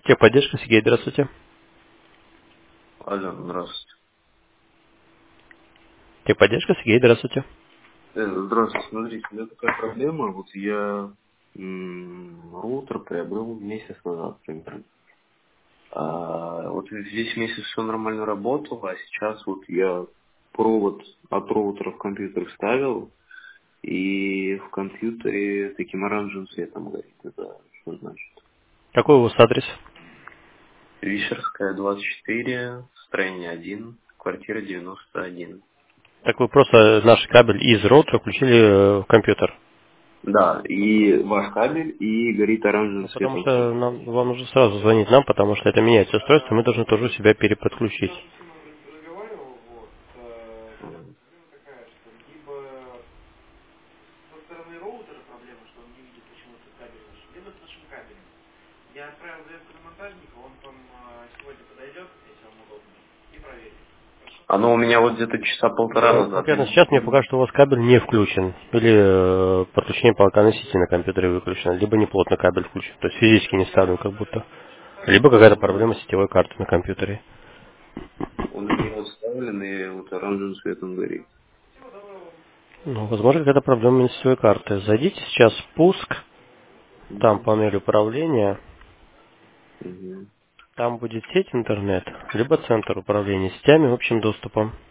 Техподдержка, Сергей, здравствуйте. Алло, здравствуйте. Техподдержка, Сергей, здравствуйте. Здравствуйте, смотрите, у меня такая проблема. Вот я роутер приобрел месяц назад примерно. Вот весь месяц все нормально работало, а сейчас вот я провод от роутера в компьютер вставил, и в компьютере таким оранжевым цветом горит. Это что значит? Какой у вас адрес? Вишерская, 24, строение 1, квартира 91. Так вы просто наш кабель из роутера включили в компьютер. Да, и ваш кабель, и горит оранжевым Ну, потому цветом. что вам нужно сразу звонить нам, потому что это меняется устройство, мы должны тоже себя переподключить. Оно у меня вот где-то часа полтора Но назад. конкретно сейчас мне покажут, что у вас кабель не включен. Или подключение по носителю на компьютере выключено. Либо неплотно кабель включен. То есть физически не вставлен как будто. Либо какая-то проблема с сетевой карты на компьютере. Он у меня вот вставлен, и вот оранжевым цветом горит. Ну, возможно, какая-то проблема с сетевой карты. Зайдите сейчас в пуск, там Мгм. панель управления, Мгм. там будет сеть интернет, либо центр управления сетями общим доступом.